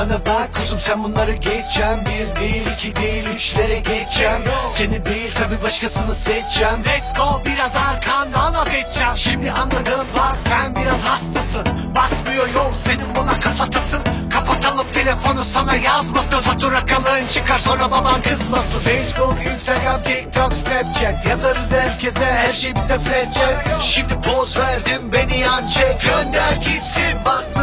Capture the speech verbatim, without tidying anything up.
Bana bak kuzum, sen bunları geçeceğim. Bir değil, iki değil, üçlere geçeceğim. Seni değil tabi başkasını seçeceğim. Let's go, biraz arkandan laf edeceğim. Şimdi anladım bak, sen biraz hastasın. Basmıyor yol senin, buna kafatasın. Kapatalım telefonu, sana yazmasın. Fatura kalın çıkar sonra baban kızmasın. Facebook, Instagram, TikTok, Snapchat, yazarız herkese, her şey bize flat chat. Şimdi poz verdim, beni yan çek. Gönder gitsin bak.